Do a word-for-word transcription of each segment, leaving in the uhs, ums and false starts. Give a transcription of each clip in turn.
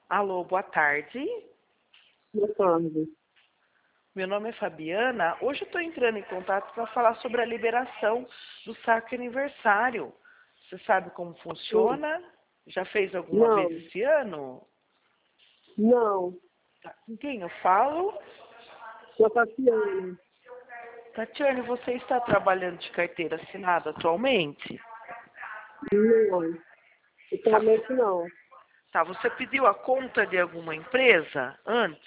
Alô, boa tarde. Boa tarde. Meu nome é Fabiana. Hoje eu estou entrando em contato para falar sobre a liberação do saque aniversário. Você sabe como funciona? Já fez alguma Não, vez esse ano? não. Tá. Com quem eu falo? Sou Tatiana. Tatiane, você está trabalhando de carteira assinada atualmente? Não. Tá. Atualmente não. Tá, você pediu a conta de alguma empresa antes?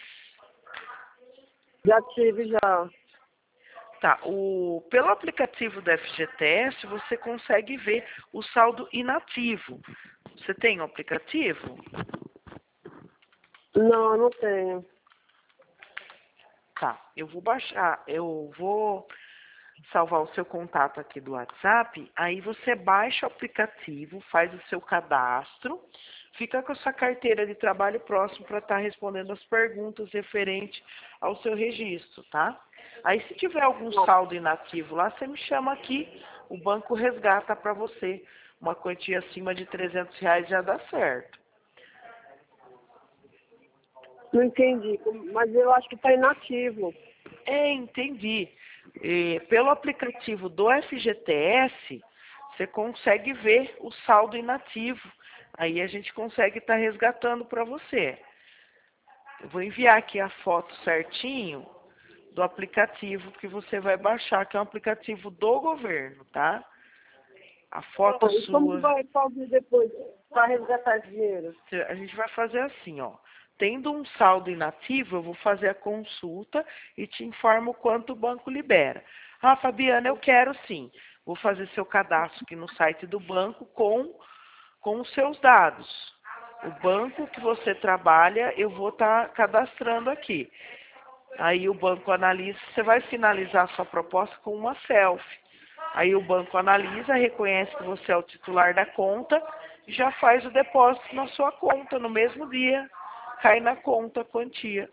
Já tive já. Tá, o, pelo aplicativo da F G T S você consegue ver o saldo inativo. Você tem o aplicativo? Não, não tenho. Tá, eu vou baixar, eu vou salvar o seu contato aqui do WhatsApp, aí você baixa o aplicativo, faz o seu cadastro, fica com a sua carteira de trabalho próximo para estar respondendo as perguntas referentes ao seu registro, tá? Aí se tiver algum saldo inativo lá, você me chama aqui, o banco resgata para você. Uma quantia acima de trezentos reais já dá certo. Não entendi. Mas eu acho que está inativo. É, entendi. E, pelo aplicativo do F G T S, você consegue ver o saldo inativo. Aí a gente consegue estar resgatando para você. Eu vou enviar aqui a foto certinho do aplicativo que você vai baixar, que é um aplicativo do governo, tá? A foto Ah, e como sua. vai fazer depois para resgatar esse dinheiro? A gente vai fazer assim, ó. Tendo um saldo inativo, eu vou fazer a consulta e te informo quanto o banco libera. Ah, Fabiana, eu quero sim. Vou fazer seu cadastro aqui no site do banco com, com os seus dados. O banco que você trabalha, eu vou estar cadastrando aqui. Aí o banco analisa, você vai finalizar a sua proposta com uma selfie. Aí o banco analisa, reconhece que você é o titular da conta e já faz o depósito na sua conta no mesmo dia. Cai na conta a quantia.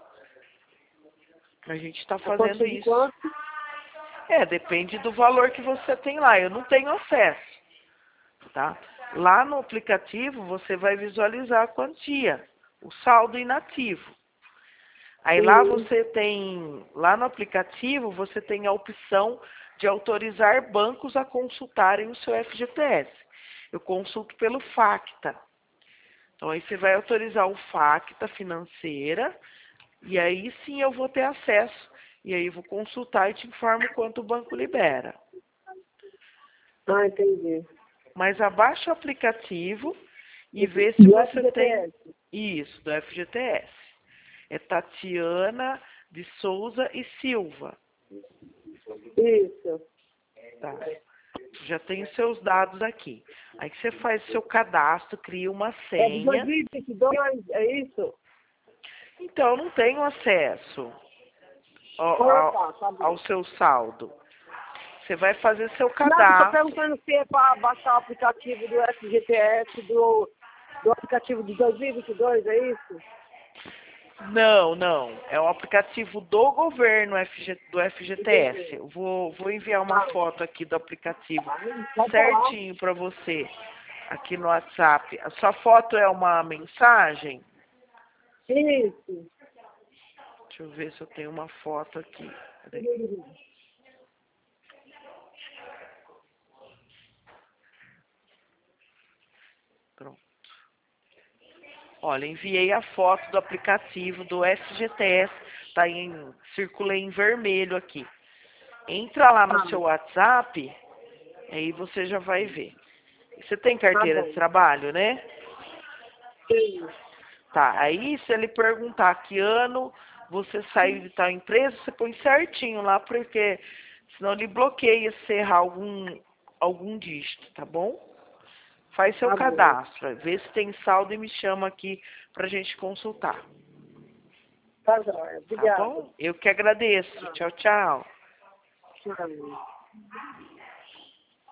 A gente está A fazendo quantia de isso. quanto? É, depende do valor que você tem lá. Eu não tenho acesso, tá? Lá no aplicativo você vai visualizar a quantia, o saldo inativo. Aí lá Sim. você tem, lá no aplicativo você tem a opção de autorizar bancos a consultarem o seu F G T S. Eu consulto pelo Facta. Então aí você vai autorizar o Facta financeira e aí sim eu vou ter acesso. E aí eu vou consultar e te informo quanto o banco libera. Ah, entendi. Mas abaixa o aplicativo e vê se Do você tem F G T S. isso, do F G T S. É Tatiana de Souza e Silva. Isso. Tá. Já tem os seus dados aqui. Aí você faz seu cadastro, cria uma É de dois senha. mil e vinte e dois, é isso? Então, eu não tenho acesso ao, Ah, ao, tá, tá ao bom. seu saldo. Você vai fazer seu Não, eu tô cadastro. perguntando se é para baixar o aplicativo do F G T S, do, do aplicativo de dois mil e vinte e dois, é isso? Não, não. É um aplicativo do governo F G, do F G T S. Eu vou, vou enviar uma Ah, foto aqui do aplicativo pode falar. certinho para você aqui no WhatsApp. A sua foto é uma mensagem? Isso. Deixa eu ver se eu tenho uma foto aqui. Peraí. Pronto. Olha, enviei a foto do aplicativo do F G T S. Tá em, circulei em vermelho aqui. Entra lá no Ah, seu WhatsApp, aí você já vai ver. Você tem tá carteira de bom. trabalho, né? Sim. Tá, aí se ele perguntar que ano você saiu de tal empresa, você põe certinho lá, porque senão ele bloqueia se errar algum, algum dígito, tá bom? Faz seu Tá bom. cadastro, vê se tem saldo e me chama aqui pra gente consultar, Tá jóia. tá Obrigada. bom? Eu que agradeço. Tchau, tchau. Tchau.